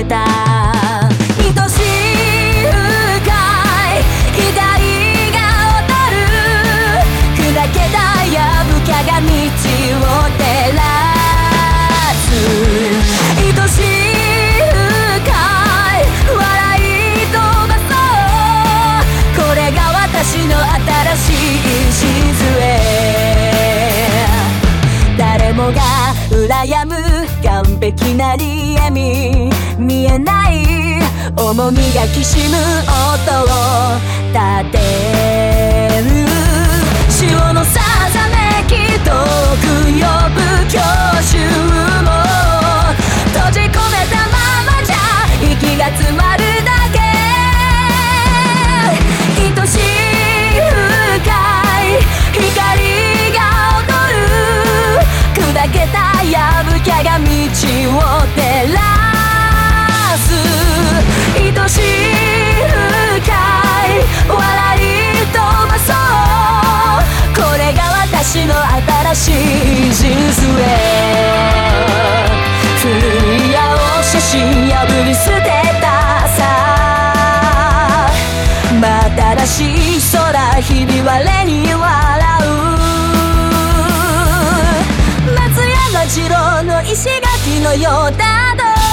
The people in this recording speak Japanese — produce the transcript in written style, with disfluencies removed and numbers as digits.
た愛しい深い光が踊る砕けたやぶきゃが道を照らす愛しい深い笑い飛ばそうこれが私の新しい誰もが羨む完璧なりえみ見えない重みがきしむ音を立てる潮のさざめき遠く呼ぶ郷愁も閉じ込めたままじゃ息が詰まるだけ愛しい深い光が砕けたやぶきゃが道を照らす愛しい深い笑い飛ばそうこれが私の新しい人生古い青写真破り捨てたさ真新しい空ひび割れに笑う松山次郎の石垣のようだと